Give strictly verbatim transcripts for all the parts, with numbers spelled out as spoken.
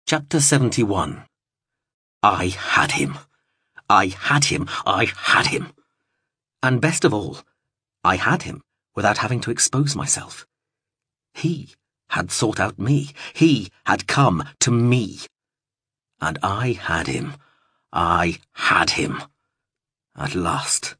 Chapter seventy-one. I had him. I had him. I had him. And best of all, I had him without having to expose myself. He had sought out me. He had come to me. And I had him. I had him. At last.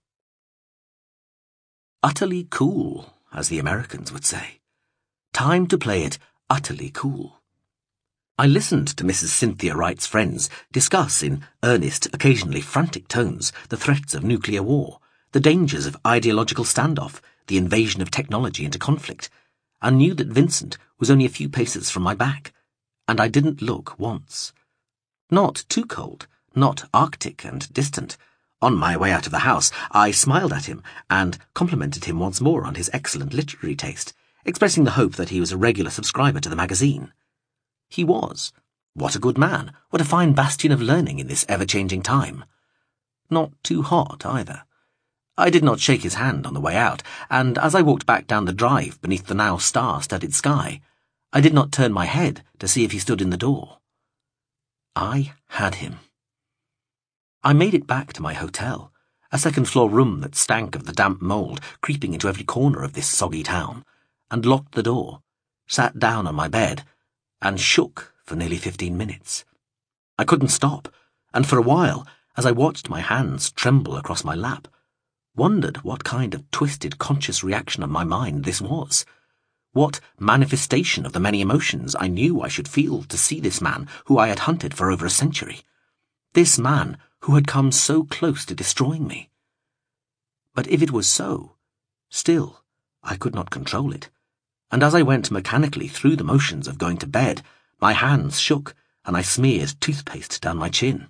Utterly cool, as the Americans would say. Time to play it utterly cool. I listened to Missus Cynthia Wright's friends discuss in earnest, occasionally frantic tones the threats of nuclear war, the dangers of ideological standoff, the invasion of technology into conflict, and knew that Vincent was only a few paces from my back, and I didn't look once. Not too cold, not arctic and distant. On my way out of the house, I smiled at him and complimented him once more on his excellent literary taste, expressing the hope that he was a regular subscriber to the magazine. He was. What a good man, what a fine bastion of learning in this ever-changing time. Not too hot, either. I did not shake his hand on the way out, and as I walked back down the drive beneath the now star-studded sky, I did not turn my head to see if he stood in the door. I had him. I made it back to my hotel, a second-floor room that stank of the damp mould creeping into every corner of this soggy town, and locked the door, sat down on my bed, and shook for nearly fifteen minutes. I couldn't stop, and for a while, as I watched my hands tremble across my lap, wondered what kind of twisted conscious reaction of my mind this was. What manifestation of the many emotions I knew I should feel to see this man who I had hunted for over a century. This man who had come so close to destroying me. But if it was so, still, I could not control it. And as I went mechanically through the motions of going to bed, my hands shook, and I smeared toothpaste down my chin.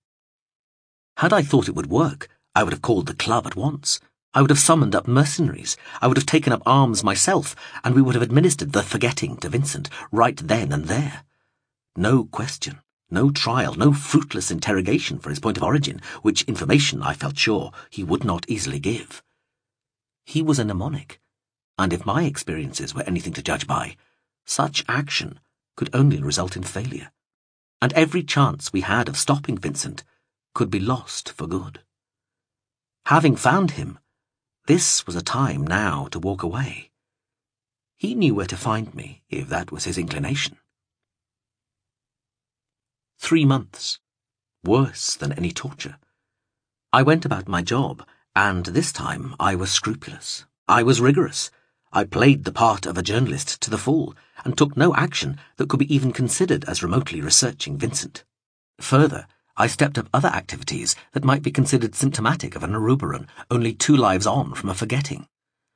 Had I thought it would work, I would have called the club at once. I would have summoned up mercenaries. I would have taken up arms myself, and we would have administered the forgetting to Vincent right then and there. No question, no trial, no fruitless interrogation for his point of origin, which information I felt sure he would not easily give. He was a mnemonic. And if my experiences were anything to judge by, such action could only result in failure, and every chance we had of stopping Vincent could be lost for good. Having found him, this was a time now to walk away. He knew where to find me, if that was his inclination. Three months. Worse than any torture. I went about my job, and this time I was scrupulous. I was rigorous. I played the part of a journalist to the full, and took no action that could be even considered as remotely researching Vincent. Further, I stepped up other activities that might be considered symptomatic of an Ouroboran only two lives on from a forgetting.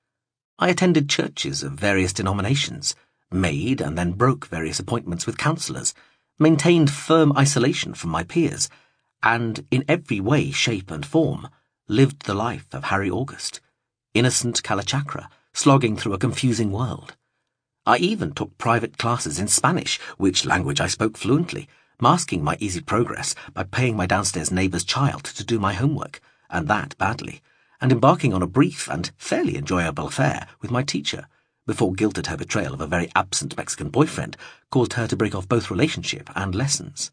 I attended churches of various denominations, made and then broke various appointments with counsellors, maintained firm isolation from my peers, and in every way, shape and form, lived the life of Harry August, innocent Kalachakra, slogging through a confusing world. I even took private classes in Spanish, which language I spoke fluently, masking my easy progress by paying my downstairs neighbour's child to do my homework, and that badly, and embarking on a brief and fairly enjoyable affair with my teacher, before guilt at her betrayal of a very absent Mexican boyfriend caused her to break off both relationship and lessons.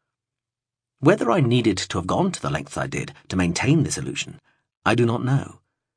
Whether I needed to have gone to the lengths I did to maintain this illusion, I do not know.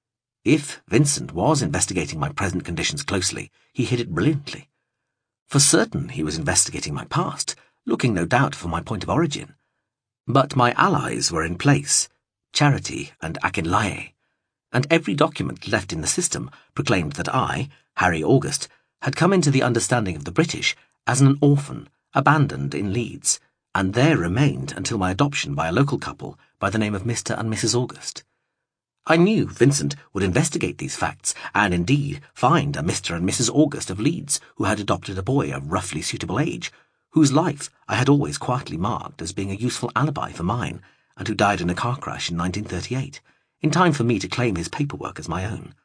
If Vincent was investigating my present conditions closely, he hid it brilliantly. For certain he was investigating my past, looking no doubt for my point of origin. But my allies were in place, Charity and Akinlaye, and every document left in the system proclaimed that I, Harry August, had come into the understanding of the British as an orphan, abandoned in Leeds, and there remained until my adoption by a local couple by the name of Mister and Missus August. I knew Vincent would investigate these facts, and indeed find a Mister and Missus August of Leeds who had adopted a boy of roughly suitable age, whose life I had always quietly marked as being a useful alibi for mine, and who died in a car crash in nineteen thirty-eight, in time for me to claim his paperwork as my own.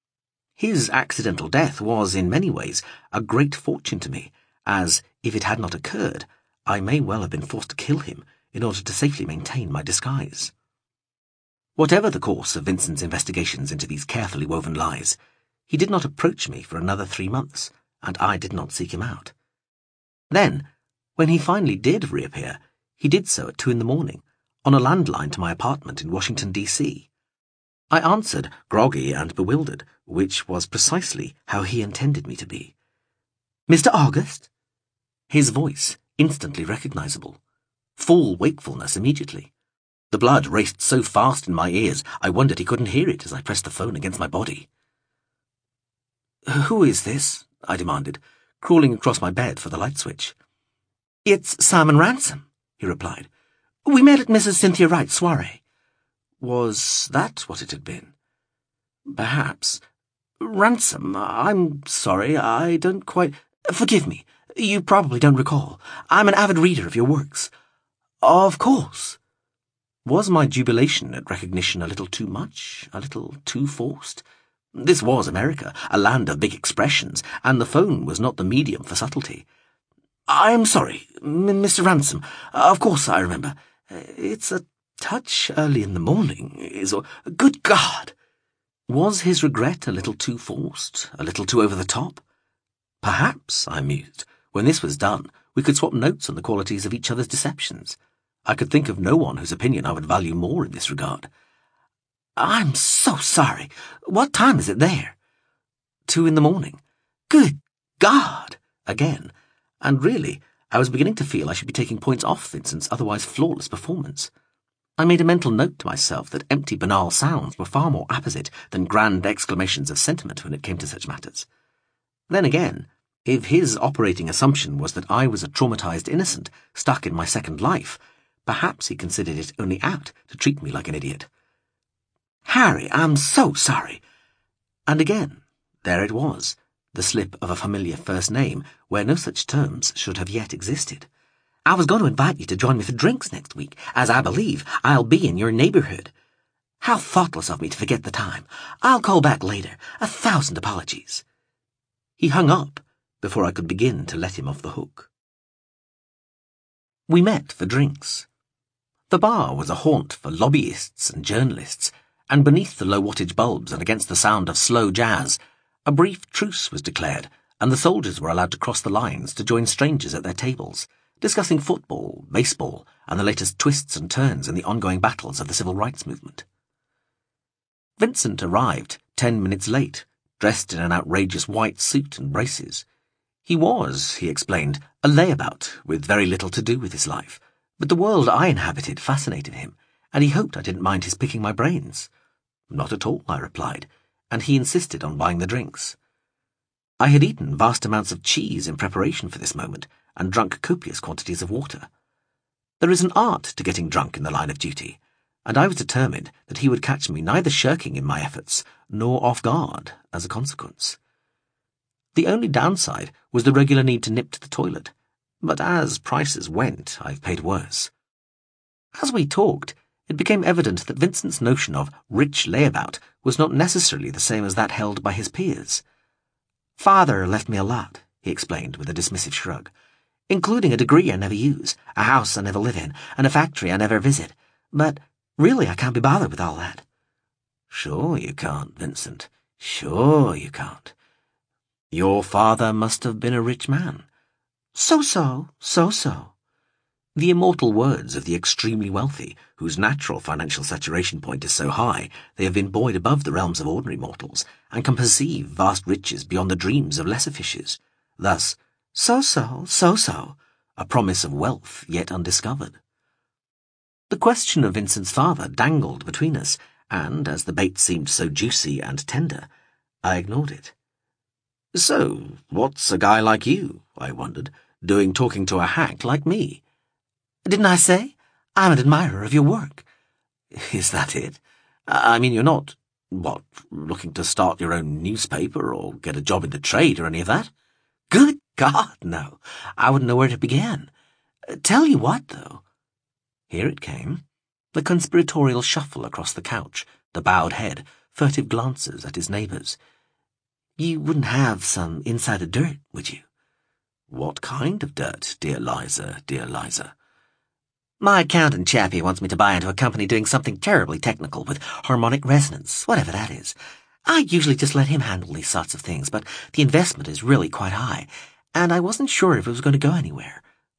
His accidental death was, in many ways, a great fortune to me, as, if it had not occurred, I may well have been forced to kill him in order to safely maintain my disguise. Whatever the course of Vincent's investigations into these carefully woven lies, he did not approach me for another three months, and I did not seek him out. Then, When he finally did reappear, he did so at two in the morning, on a landline to my apartment in Washington, D C I answered, groggy and bewildered, which was precisely how he intended me to be. "Mister August?" His voice, instantly recognizable. Full wakefulness immediately. The blood raced so fast in my ears, I wondered he couldn't hear it as I pressed the phone against my body. "Who is this?" I demanded, crawling across my bed for the light switch. "It's Simon Ransom," he replied. "We met at Missus Cynthia Wright's soiree." Was that what it had been? Perhaps. "Ransom, I'm sorry, I don't quite... Forgive me, you probably don't recall. I'm an avid reader of your works." "Of course." Was my jubilation at recognition a little too much, a little too forced? This was America, a land of big expressions, and the phone was not the medium for subtlety. "I'm sorry, M- Mister Ransom. Of course I remember. It's a touch early in the morning, is all. Good God!" Was his regret a little too forced, a little too over the top? Perhaps, I mused, when this was done, we could swap notes on the qualities of each other's deceptions. I could think of no one whose opinion I would value more in this regard. "I'm so sorry. What time is it there?" Two in the morning. Good God! Again. And really, I was beginning to feel I should be taking points off Vincent's otherwise flawless performance. I made a mental note to myself that empty, banal sounds were far more apposite than grand exclamations of sentiment when it came to such matters. Then again, if his operating assumption was that I was a traumatized innocent stuck in my second life, perhaps he considered it only apt to treat me like an idiot. "Harry, I'm so sorry." And again, there it was, the slip of a familiar first name where no such terms should have yet existed. "I was going to invite you to join me for drinks next week, as I believe I'll be in your neighborhood. How thoughtless of me to forget the time. I'll call back later. A thousand apologies." He hung up before I could begin to let him off the hook. We met for drinks. The bar was a haunt for lobbyists and journalists, and beneath the low-wattage bulbs and against the sound of slow jazz, a brief truce was declared, and the soldiers were allowed to cross the lines to join strangers at their tables, discussing football, baseball, and the latest twists and turns in the ongoing battles of the civil rights movement. Vincent arrived ten minutes late, dressed in an outrageous white suit and braces. He was, he explained, a layabout with very little to do with his life, but the world I inhabited fascinated him, and he hoped I didn't mind his picking my brains. "Not at all," I replied, and he insisted on buying the drinks. I had eaten vast amounts of cheese in preparation for this moment, and drunk copious quantities of water. There is an art to getting drunk in the line of duty, and I was determined that he would catch me neither shirking in my efforts nor off guard as a consequence. The only downside was the regular need to nip to the toilet, but as prices went, I've paid worse. As we talked, it became evident that Vincent's notion of rich layabout was not necessarily the same as that held by his peers. "Father left me a lot," he explained with a dismissive shrug, "including a degree I never use, a house I never live in, and a factory I never visit. But really I can't be bothered with all that." "Sure you can't, Vincent. Sure you can't. Your father must have been a rich man." So-so, so-so. The immortal words of the extremely wealthy, whose natural financial saturation point is so high they have been buoyed above the realms of ordinary mortals, and can perceive vast riches beyond the dreams of lesser fishes. Thus, so-so, so-so, a promise of wealth yet undiscovered. The question of Vincent's father dangled between us, and, as the bait seemed so juicy and tender, I ignored it. "So, what's a guy like you," I wondered, "doing talking to a hack like me?" "Didn't I say? I'm an admirer of your work." "Is that it? I mean, you're not, what, looking to start your own newspaper or get a job in the trade or any of that?" "Good God, no. I wouldn't know where to begin. Tell you what, though." Here it came, the conspiratorial shuffle across the couch, the bowed head, furtive glances at his neighbours. "You wouldn't have some insider dirt, would you?" "What kind of dirt, dear Liza, dear Liza?" "My accountant chappie wants me to buy into a company doing something terribly technical with harmonic resonance, whatever that is. I usually just let him handle these sorts of things, but the investment is really quite high, and I wasn't sure if it was going to go anywhere.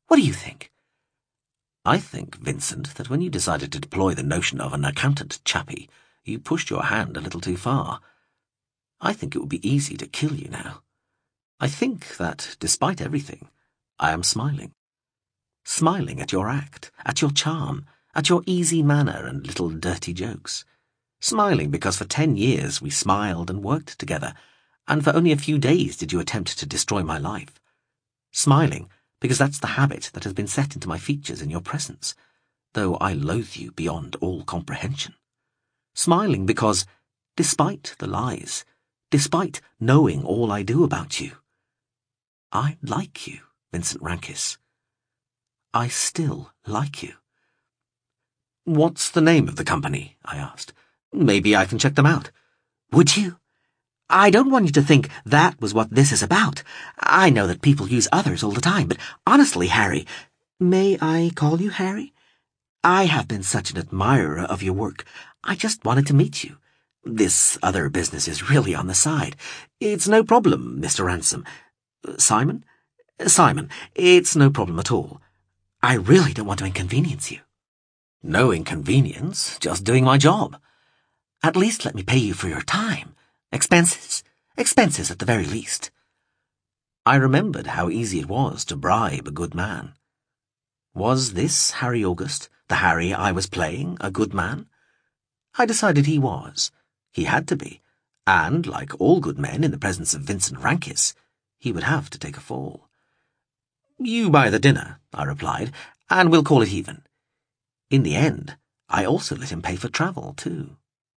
What do you think? I think, Vincent, that when you decided to deploy the notion of an accountant chappie, you pushed your hand a little too far. I think it would be easy to kill you now. I think that, despite everything, I am smiling. Smiling at your act, at your charm, at your easy manner and little dirty jokes. Smiling because for ten years we smiled and worked together, and for only a few days did you attempt to destroy my life. Smiling because that's the habit that has been set into my features in your presence, though I loathe you beyond all comprehension. Smiling because, despite the lies, despite knowing all I do about you, I like you, Vincent Rankis. I still like you. What's the name of the company? I asked. Maybe I can check them out. Would you? I don't want you to think that was what this is about. I know that people use others all the time, but honestly, Harry, may I call you Harry? I have been such an admirer of your work. I just wanted to meet you. This other business is really on the side. It's no problem, Mister Ransom. Simon? Simon, it's no problem at all. I really don't want to inconvenience you. No inconvenience, just doing my job. At least let me pay you for your time. Expenses. Expenses at the very least. I remembered how easy it was to bribe a good man. Was this Harry August, the Harry I was playing, a good man? I decided he was. He had to be. And, like all good men in the presence of Vincent Rankis, he would have to take a fall. You buy the dinner, I replied, and we'll call it even. In the end, I also let him pay for travel, too.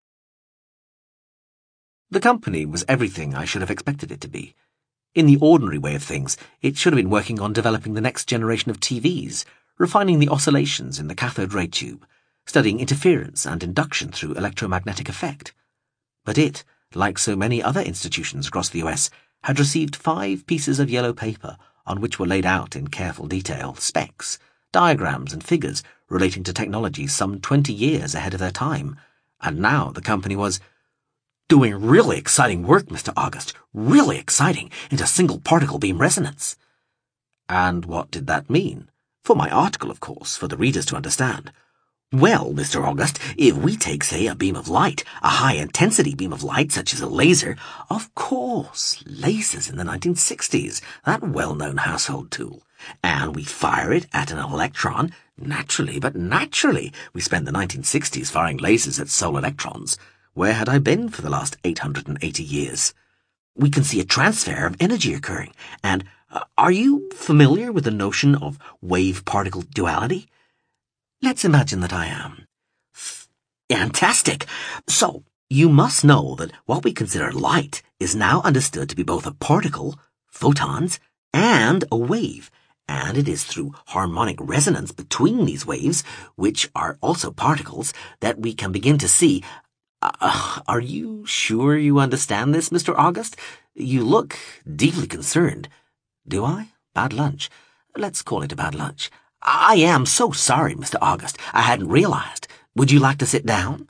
The company was everything I should have expected it to be. In the ordinary way of things, it should have been working on developing the next generation of T Vs, refining the oscillations in the cathode ray tube, studying interference and induction through electromagnetic effect. But it, like so many other institutions across the U S, had received five pieces of yellow paper on which were laid out in careful detail specs, diagrams and figures relating to technologies some twenty years ahead of their time, and now the company was doing really exciting work, Mister August, really exciting, into single-particle beam resonance. And what did that mean? For my article, of course, for the readers to understand. Well, Mister August, if we take, say, a beam of light, a high-intensity beam of light such as a laser, of course, lasers in the nineteen sixties, that well-known household tool, and we fire it at an electron, naturally, but naturally, we spent the nineteen sixties firing lasers at solar electrons. Where had I been for the last eight hundred eighty years? We can see a transfer of energy occurring, and uh, are you familiar with the notion of wave-particle duality? Let's imagine that I am. Fantastic! So, you must know that what we consider light is now understood to be both a particle, photons, and a wave, and it is through harmonic resonance between these waves, which are also particles, that we can begin to see. Uh, are you sure you understand this, Mister August? You look deeply concerned. Do I? Bad lunch. Let's call it a bad lunch. I am so sorry, Mister August. I hadn't realized. Would you like to sit down?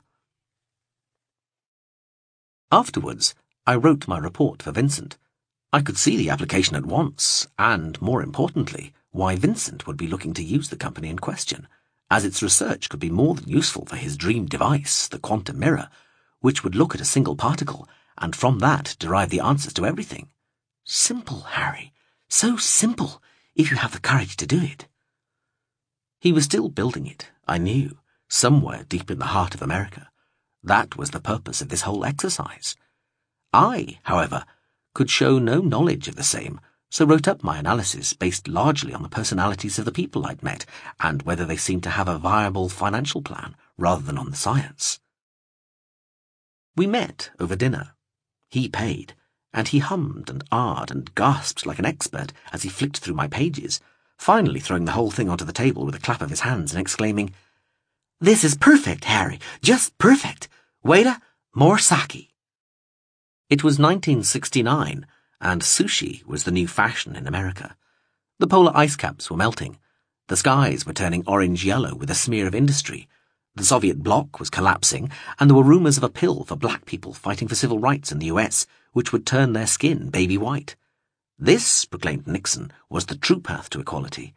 Afterwards, I wrote my report for Vincent. I could see the application at once, and, more importantly, why Vincent would be looking to use the company in question, as its research could be more than useful for his dream device, the quantum mirror, which would look at a single particle, and from that derive the answers to everything. Simple, Harry. So simple, if you have the courage to do it. He was still building it, I knew, somewhere deep in the heart of America. That was the purpose of this whole exercise. I, however, could show no knowledge of the same, so wrote up my analysis based largely on the personalities of the people I'd met and whether they seemed to have a viable financial plan rather than on the science. We met over dinner. He paid, and he hummed and ahed and gasped like an expert as he flicked through my pages, finally throwing the whole thing onto the table with a clap of his hands and exclaiming, "This is perfect, Harry, just perfect. Waiter, more sake." It was nineteen sixty-nine, and sushi was the new fashion in America. The polar ice caps were melting. The skies were turning orange-yellow with a smear of industry. The Soviet bloc was collapsing, and there were rumors of a pill for black people fighting for civil rights in the U S, which would turn their skin baby white. This, proclaimed Nixon, was the true path to equality.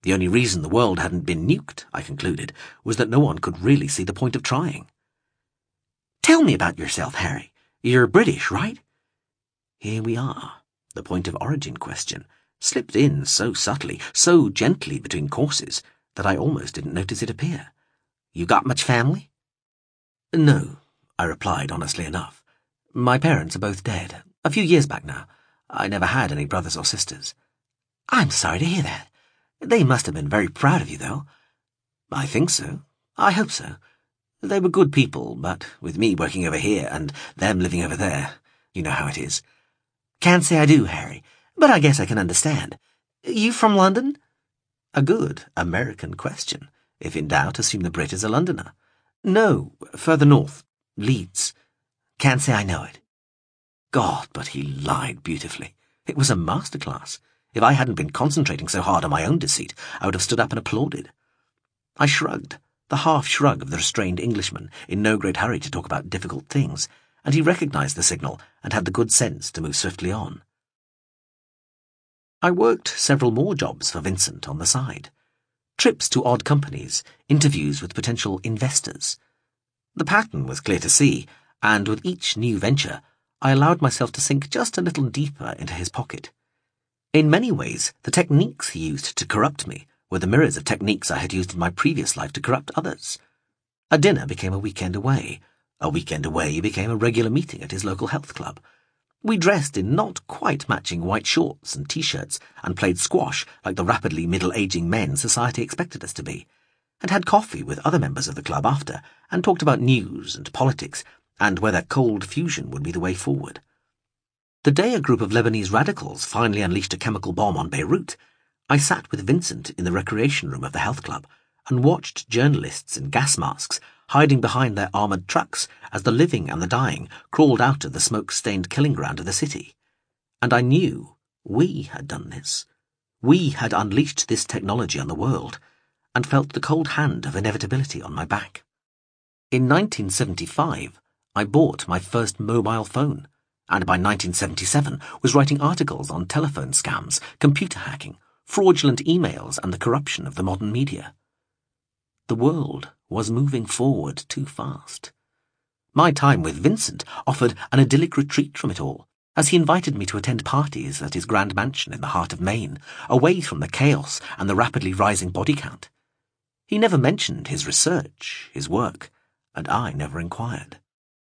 The only reason the world hadn't been nuked, I concluded, was that no one could really see the point of trying. "Tell me about yourself, Harry. You're British, right?" Here we are, the point of origin question, slipped in so subtly, so gently between courses, that I almost didn't notice it appear. "You got much family?" "No," I replied honestly enough. "My parents are both dead, a few years back now. I never had any brothers or sisters." "I'm sorry to hear that. They must have been very proud of you, though." "I think so. I hope so. They were good people, but with me working over here and them living over there, you know how it is." "Can't say I do, Harry, but I guess I can understand. You from London?" A good American question. If in doubt, assume the Brit is a Londoner. "No, further north. Leeds." "Can't say I know it." God, but he lied beautifully. It was a masterclass. If I hadn't been concentrating so hard on my own deceit, I would have stood up and applauded. I shrugged, the half-shrug of the restrained Englishman, in no great hurry to talk about difficult things, and he recognized the signal and had the good sense to move swiftly on. I worked several more jobs for Vincent on the side. Trips to odd companies, interviews with potential investors. The pattern was clear to see, and with each new venture, I allowed myself to sink just a little deeper into his pocket. In many ways, the techniques he used to corrupt me were the mirrors of techniques I had used in my previous life to corrupt others. A dinner became a weekend away. A weekend away became a regular meeting at his local health club. We dressed in not quite matching white shorts and T-shirts and played squash like the rapidly middle-aging men society expected us to be, and had coffee with other members of the club after and talked about news and politics and whether cold fusion would be the way forward. The day a group of Lebanese radicals finally unleashed a chemical bomb on Beirut, I sat with Vincent in the recreation room of the health club and watched journalists in gas masks hiding behind their armoured trucks as the living and the dying crawled out of the smoke-stained killing ground of the city. And I knew we had done this. We had unleashed this technology on the world, and felt the cold hand of inevitability on my back. In nineteen seventy-five, I bought my first mobile phone, and by nineteen seventy-seven was writing articles on telephone scams, computer hacking, fraudulent emails, and the corruption of the modern media. The world was moving forward too fast. My time with Vincent offered an idyllic retreat from it all, as he invited me to attend parties at his grand mansion in the heart of Maine, away from the chaos and the rapidly rising body count. He never mentioned his research, his work, and I never inquired.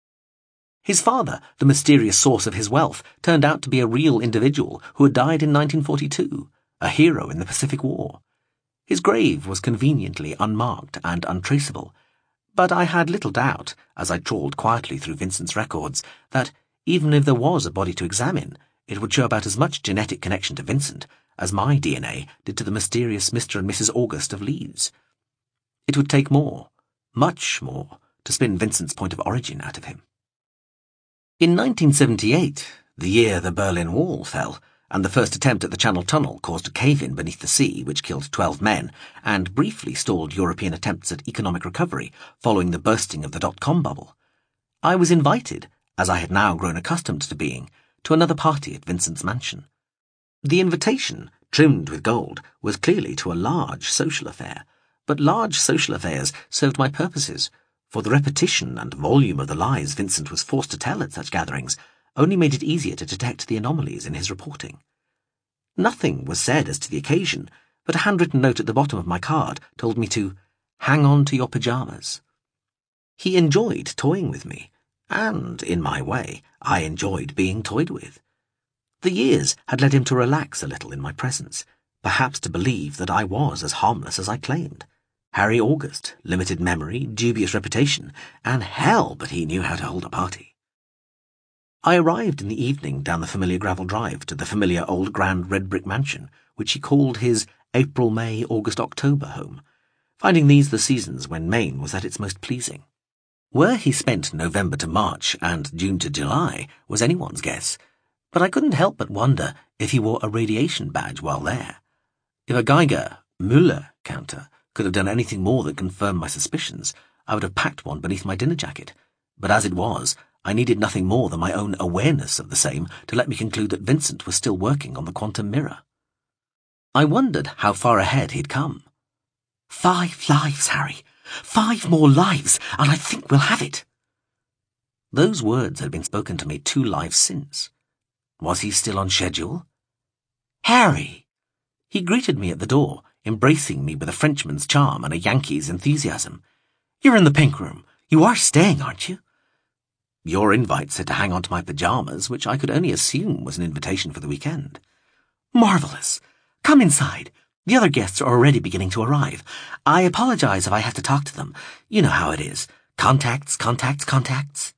His father, the mysterious source of his wealth, turned out to be a real individual who had died in nineteen forty-two, a hero in the Pacific War. His grave was conveniently unmarked and untraceable, but I had little doubt, as I trawled quietly through Vincent's records, that even if there was a body to examine, it would show about as much genetic connection to Vincent as my D N A did to the mysterious Mister and Missus August of Leeds. It would take more, much more, to spin Vincent's point of origin out of him. In nineteen seventy-eight, the year the Berlin Wall fell, and the first attempt at the Channel Tunnel caused a cave-in beneath the sea which killed twelve men and briefly stalled European attempts at economic recovery following the bursting of the dot-com bubble, I was invited, as I had now grown accustomed to being, to another party at Vincent's mansion. The invitation, trimmed with gold, was clearly to a large social affair, but large social affairs served my purposes, for the repetition and volume of the lies Vincent was forced to tell at such gatherings only made it easier to detect the anomalies in his reporting. Nothing was said as to the occasion, but a handwritten note at the bottom of my card told me to hang on to your pyjamas. He enjoyed toying with me, and, in my way, I enjoyed being toyed with. The years had led him to relax a little in my presence, perhaps to believe that I was as harmless as I claimed. Harry August, limited memory, dubious reputation, and hell but he knew how to hold a party. I arrived in the evening down the familiar gravel drive to the familiar old grand red brick mansion, which he called his April, May, August, October home, finding these the seasons when Maine was at its most pleasing. Where he spent November to March and June to July was anyone's guess, but I couldn't help but wonder if he wore a radiation badge while there. If a Geiger Müller counter could have done anything more than confirm my suspicions, I would have packed one beneath my dinner jacket, but as it was, I needed nothing more than my own awareness of the same to let me conclude that Vincent was still working on the quantum mirror. I wondered how far ahead he'd come. Five lives, Harry. Five more lives, and I think we'll have it. Those words had been spoken to me two lives since. Was he still on schedule? Harry! He greeted me at the door, embracing me with a Frenchman's charm and a Yankee's enthusiasm. You're in the Pink Room. You are staying, aren't you? Your invite said to hang on to my pyjamas, which I could only assume was an invitation for the weekend. Marvellous. Come inside. The other guests are already beginning to arrive. I apologize if I have to talk to them. You know how it is. Contacts, contacts, contacts.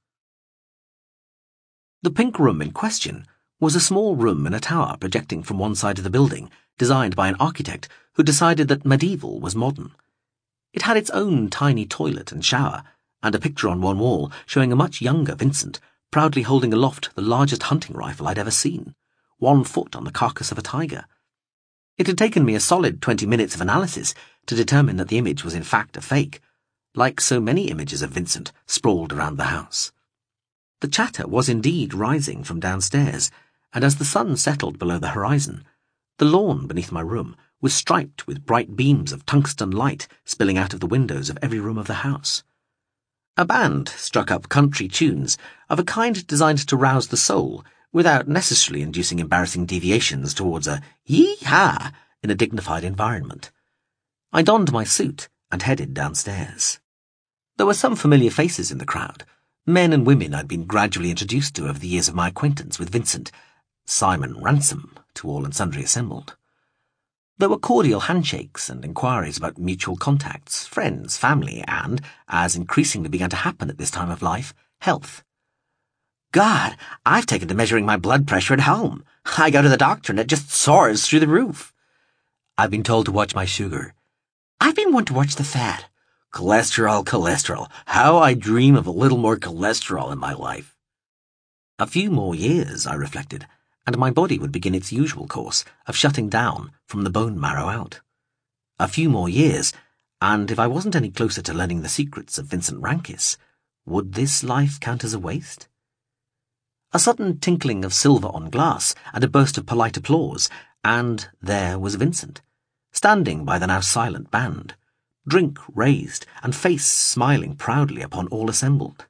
The Pink Room in question was a small room in a tower projecting from one side of the building, designed by an architect who decided that medieval was modern. It had its own tiny toilet and shower, and a picture on one wall showing a much younger Vincent, proudly holding aloft the largest hunting rifle I'd ever seen, one foot on the carcass of a tiger. It had taken me a solid twenty minutes of analysis to determine that the image was in fact a fake, like so many images of Vincent sprawled around the house. The chatter was indeed rising from downstairs, and as the sun settled below the horizon, the lawn beneath my room was striped with bright beams of tungsten light spilling out of the windows of every room of the house. A band struck up country tunes of a kind designed to rouse the soul without necessarily inducing embarrassing deviations towards a yee-haw in a dignified environment. I donned my suit and headed downstairs. There were some familiar faces in the crowd, men and women I'd been gradually introduced to over the years of my acquaintance with Vincent, Simon Ransom, to all and sundry assembled. There were cordial handshakes and inquiries about mutual contacts, friends, family, and, as increasingly began to happen at this time of life, health. God, I've taken to measuring my blood pressure at home. I go to the doctor and it just soars through the roof. I've been told to watch my sugar. I've been one to watch the fat. Cholesterol, cholesterol. How I dream of a little more cholesterol in my life. A few more years, I reflected, and my body would begin its usual course of shutting down from the bone marrow out. A few more years, and if I wasn't any closer to learning the secrets of Vincent Rankis, would this life count as a waste? A sudden tinkling of silver on glass and a burst of polite applause, and there was Vincent, standing by the now silent band, drink raised and face smiling proudly upon all assembled.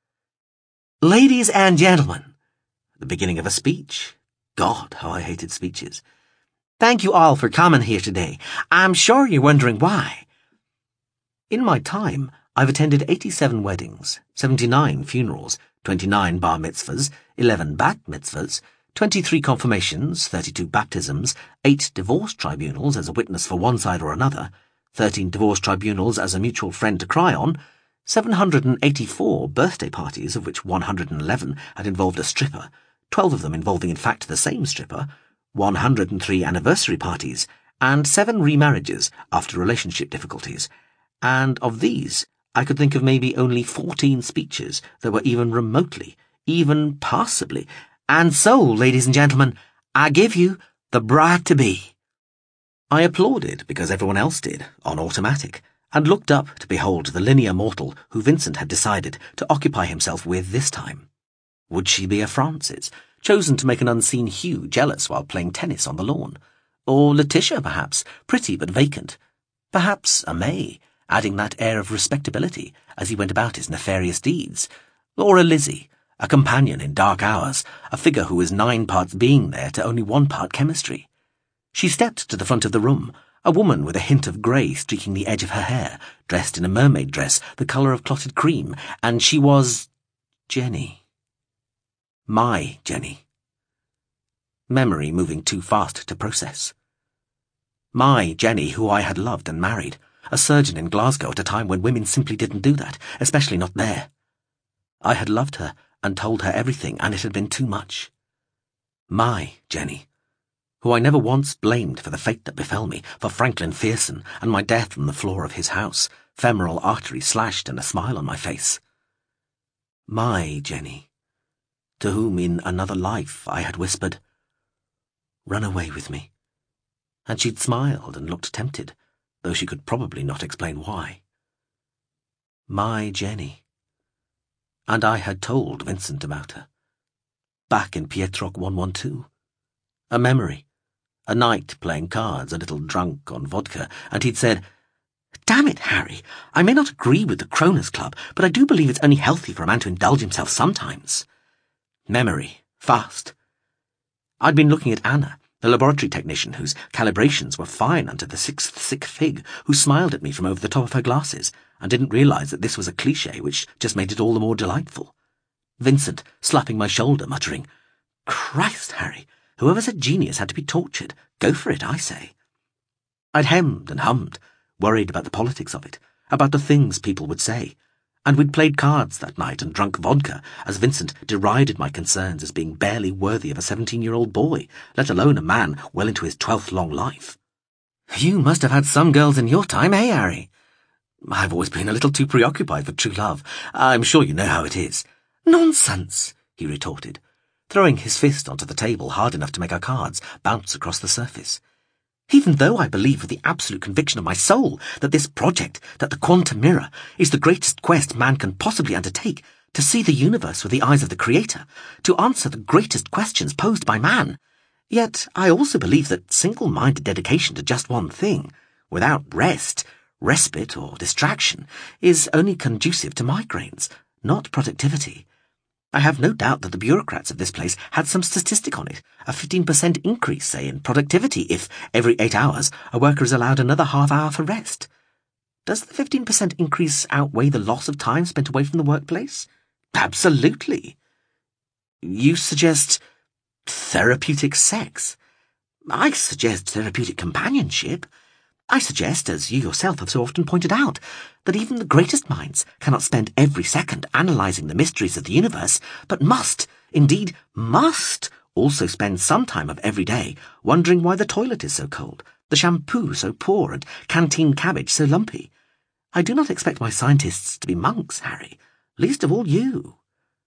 Ladies and gentlemen, the beginning of a speech. God, how I hated speeches. Thank you all for coming here today. I'm sure you're wondering why. In my time, I've attended eighty-seven weddings, seventy-nine funerals, twenty-nine bar mitzvahs, eleven bat mitzvahs, twenty-three confirmations, thirty-two baptisms, eight divorce tribunals as a witness for one side or another, thirteen divorce tribunals as a mutual friend to cry on, seven hundred eighty-four birthday parties, of which one hundred eleven had involved a stripper, twelve of them involving in fact the same stripper, one hundred three anniversary parties, and seven remarriages after relationship difficulties, and of these I could think of maybe only fourteen speeches that were even remotely, even passably, and so, ladies and gentlemen, I give you the bride-to-be. I applauded because everyone else did, on automatic, and looked up to behold the linear mortal who Vincent had decided to occupy himself with this time. Would she be a Frances, chosen to make an unseen Hugh jealous while playing tennis on the lawn? Or Letitia, perhaps, pretty but vacant? Perhaps a May, adding that air of respectability as he went about his nefarious deeds? Or a Lizzie, a companion in dark hours, a figure who was nine parts being there to only one part chemistry? She stepped to the front of the room, a woman with a hint of grey streaking the edge of her hair, dressed in a mermaid dress the colour of clotted cream, and she was Jenny. My Jenny. Memory moving too fast to process. My Jenny, who I had loved and married, a surgeon in Glasgow at a time when women simply didn't do that, especially not there. I had loved her and told her everything, and it had been too much. My Jenny, who I never once blamed for the fate that befell me, for Franklin Fearson and my death on the floor of his house, femoral artery slashed and a smile on my face. My Jenny, to whom in another life I had whispered, "Run away with me," and she'd smiled and looked tempted, though she could probably not explain why. My Jenny. And I had told Vincent about her. Back in Pietrock one twelve. A memory, a night playing cards, a little drunk on vodka, and he'd said, "Damn it, Harry, I may not agree with the Cronus Club, but I do believe it's only healthy for a man to indulge himself sometimes." Memory. Fast. I'd been looking at Anna, the laboratory technician whose calibrations were fine under the sixth sick fig, who smiled at me from over the top of her glasses, and didn't realise that this was a cliché which just made it all the more delightful. Vincent slapping my shoulder, muttering, "Christ, Harry, whoever's a genius had to be tortured. Go for it, I say." I'd hemmed and hummed, worried about the politics of it, about the things people would say, and we'd played cards that night and drunk vodka as Vincent derided my concerns as being barely worthy of a seventeen-year-old boy, let alone a man well into his twelfth long life. "You must have had some girls in your time, eh, Harry?" "I've always been a little too preoccupied with true love. I'm sure you know how it is." "Nonsense," he retorted, throwing his fist onto the table hard enough to make our cards bounce across the surface. "Even though I believe with the absolute conviction of my soul that this project, that the quantum mirror, is the greatest quest man can possibly undertake, to see the universe with the eyes of the Creator, to answer the greatest questions posed by man, yet I also believe that single-minded dedication to just one thing, without rest, respite, or distraction, is only conducive to migraines, not productivity. I have no doubt that the bureaucrats of this place had some statistic on it, a fifteen percent increase, say, in productivity if, every eight hours, a worker is allowed another half hour for rest. Does the fifteen percent increase outweigh the loss of time spent away from the workplace? Absolutely. You suggest therapeutic sex. I suggest therapeutic companionship. I suggest, as you yourself have so often pointed out, that even the greatest minds cannot spend every second analysing the mysteries of the universe, but must, indeed must, also spend some time of every day wondering why the toilet is so cold, the shampoo so poor, and canteen cabbage so lumpy. I do not expect my scientists to be monks, Harry, least of all you."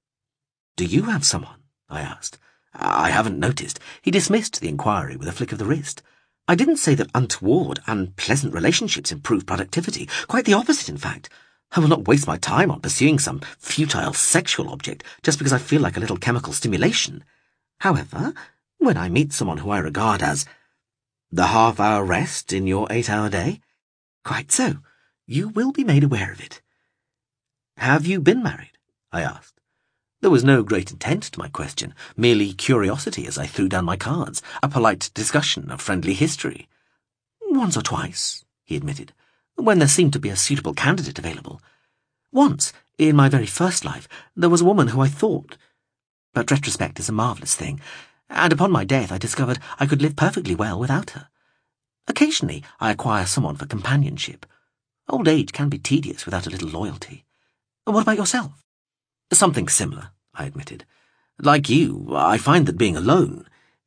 "Do you have someone?" I asked. "I haven't noticed." He dismissed the inquiry with a flick of the wrist. "I didn't say that untoward, unpleasant relationships improve productivity. Quite the opposite, in fact. I will not waste my time on pursuing some futile sexual object just because I feel like a little chemical stimulation. However, when I meet someone who I regard as the half-hour rest in your eight-hour day, quite so, you will be made aware of it." "Have you been married?" I asked. There was no great intent to my question, merely curiosity as I threw down my cards, a polite discussion of friendly history. "Once or twice," he admitted, "when there seemed to be a suitable candidate available. Once, in my very first life, there was a woman who I thought... But retrospect is a marvellous thing, and upon my death I discovered I could live perfectly well without her. Occasionally I acquire someone for companionship. Old age can be tedious without a little loyalty. What about yourself?" "Something similar," I admitted. "Like you, I find that being alone,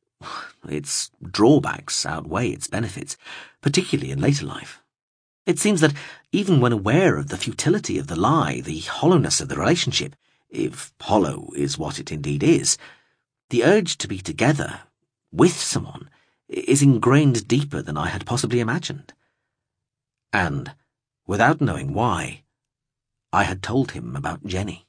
its drawbacks outweigh its benefits, particularly in later life. It seems that even when aware of the futility of the lie, the hollowness of the relationship, if hollow is what it indeed is, the urge to be together, with someone, is ingrained deeper than I had possibly imagined." And, without knowing why, I had told him about Jenny.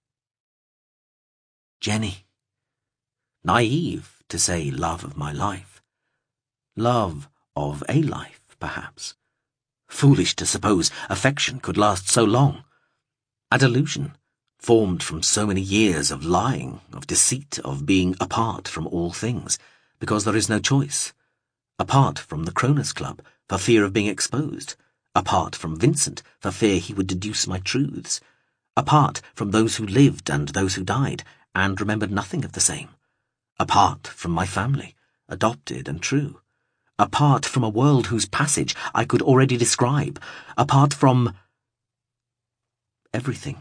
Jenny. Naive to say love of my life. Love of a life, perhaps. Foolish to suppose affection could last so long. A delusion, formed from so many years of lying, of deceit, of being apart from all things, because there is no choice. Apart from the Cronus Club, for fear of being exposed. Apart from Vincent, for fear he would deduce my truths. Apart from those who lived and those who died, and remembered nothing of the same. Apart from my family, adopted and true. Apart from a world whose passage I could already describe. Apart from... everything.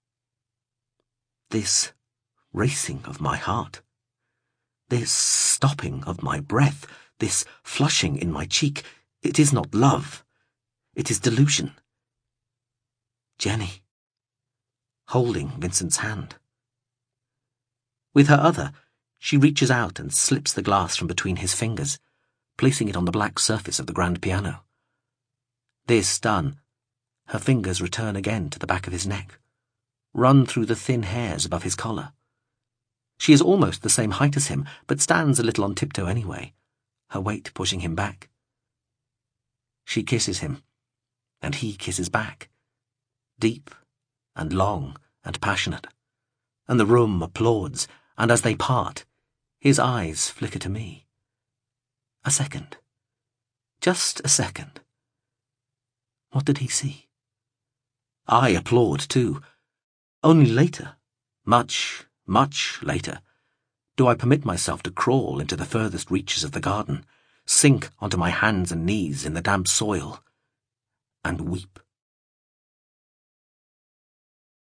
This racing of my heart. This stopping of my breath. This flushing in my cheek. It is not love. It is delusion. Jenny. Holding Vincent's hand. With her other, she reaches out and slips the glass from between his fingers, placing it on the black surface of the grand piano. This done, her fingers return again to the back of his neck, run through the thin hairs above his collar. She is almost the same height as him, but stands a little on tiptoe anyway, her weight pushing him back. She kisses him, and he kisses back, deep and long and passionate, and the room applauds, and as they part, his eyes flicker to me. A second. Just a second. What did he see? I applaud too. Only later, much, much later, do I permit myself to crawl into the furthest reaches of the garden, sink onto my hands and knees in the damp soil, and weep.